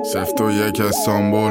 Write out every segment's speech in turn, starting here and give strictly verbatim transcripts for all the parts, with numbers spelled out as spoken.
سفت و یک استانبول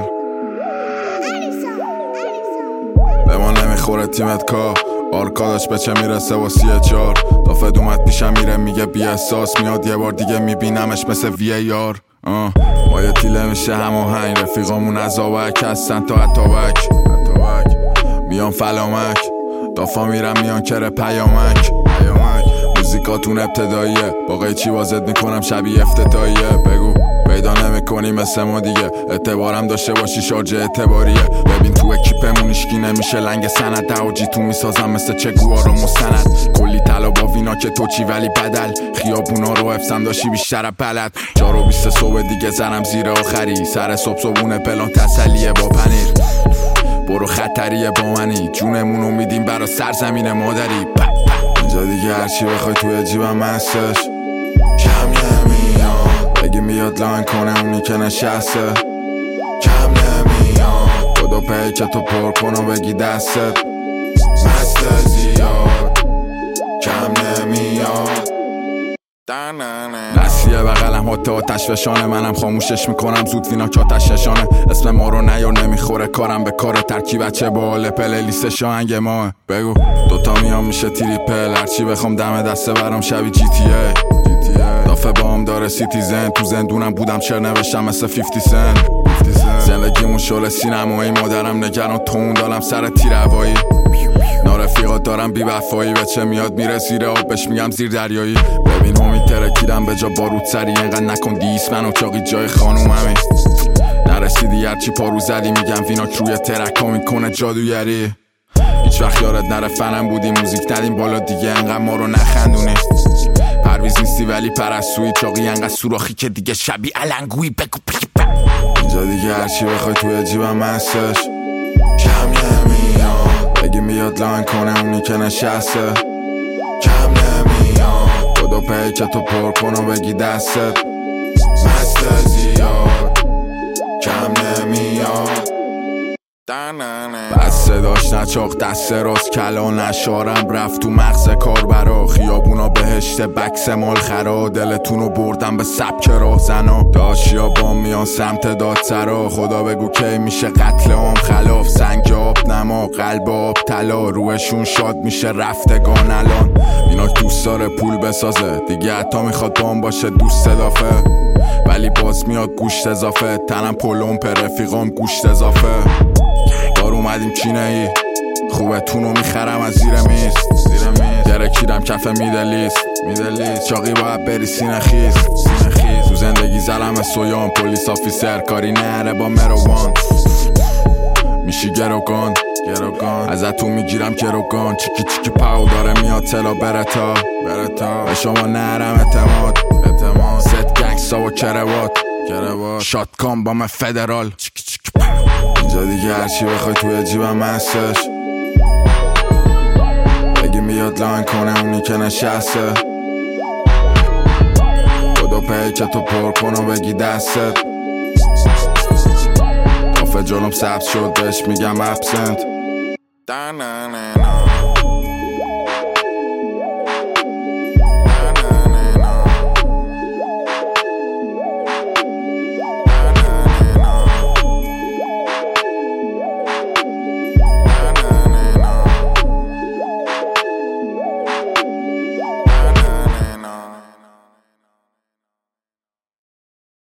به ما نمیخوره تیمت کا آرکادش به چه میرسه و سیه چار دافت اومد پیشم میره میگه بی احساس میاد یه بار دیگه میبینمش مثل وی ای آر ما یه تیله میشه هماهنگ رفیقامون از آوک هستن تا اتاوک میان فلامک دافا میرم میان کره پیامک موزیکاتون ابتداییه با قیچی وازد میکنم شبیه افتتاییه بگو پیدا نمیکنی مثل ما دیگه اعتبارم داشته باشی شارژ اعتباریه ببین تو اکیپمون اشکی نمیشه لنگ سند دعاجی تو میسازم مثل چگوها رو مستند کلی طلا با وینا که توچی ولی بدل خیابونا رو حفظم داشتی بیشتر بلد چار و بیست صبح دیگه زنم زیر آخری سر صبح صبحونه پلان تسلیه با پنیر برو خطریه با منی جونمونو میدیم برا سرزمین مادری اینجا دیگه هرچی بخوای توی جیبم هستش کم نمیاد بگی میاد لاین کنه اونی که نشسته کم نمیاد خدا پی که تو پر کن و بگی دستت مست زیاد کم نمیاد نسیه بغلم حتی آتش فشانه منم خاموشش میکنم زود وینا که آتش نشانه اسم ما رو نیار نمیخوره کارم به کار ترکی بچه باله پله لیست شاهنگ ماه بگو دوتا میام میشه تریپل هرچی بخوام دم دسته برام شبی جی تی ای دافه با هم داره سیتیزن تو زندونم بودم چر نوشتم مثل فیفتی سن زندگیمون شل سینمایی مادرم نگران تون دارم سر تیر هوایی نارفیقات دارم بی وفایی به چه میاد میره زیر آب بهش میگم زیر دریایی ببین همی ترکیدم به جا بارود سری اینقدر نکن دیس من و چاقی جای خانوممی نرسیدی هرچی پارو زدی میگم ویناک روی ترک ها میکنه جادوگری هیچ وقت یارت نره فنم بودی موزیک ندیم بالا دیگه انقدر ما رو نخندونی پرویز نیستی ولی پرستویی چاقی انقدر سوراخی که دیگه شبی علنگویی بگو اینجا دیگه هرچی بخوای توی جیبم هستش کم نمیاد بگی میاد لاین کنه اونی که نشسته کم نمیاد خدا پی که تو پر کن و بگی دستت مست زیاد کم نمیاد بس صداش نچاق دست راست کلا نشارم رفت تو مغز کار برا خیابونا بهشت بکس مال خرا دلتونو بردم به سبک راه زنا داشیا با میان سمت دادسرا خدا بگو کی میشه قتل عام خلاف سنگ آب نما قلب آب طلا روحشون شاد میشه رفتگان الان اینا دوست داره پول بسازه دیگه حتی میخواد بام باشه دوست اضافه ولی باز میاد گوشت اضافه تنم پلوم پر رفیقام گوشت اضافه دار اومدیم چینه ای خوبه تونو میخرم از زیر میز درکیدم کف میدلیست میدلیست چاقی باید بری سینه خیز سینه خیز تو زندگی زلم سویان پولیس آفیسر کاری نره با مروان میشی گروگان گروگان ازتون میگیرم گروگان چیکی چیکی پاو داره میاد تلا برتا برتا به شما نرم اعتماد اعتماد ست گنگسا و کروات کروات شاتکام با من فدرال چیکی چیکی پاو اینجا دیگه هرچی بخوای توی جیبم هستش بگی میاد لاین کنه اونی که نشسته خدا پی که تو پر کن و بگی دستت کافه جلوم سبز شد بهش میگم ابسنت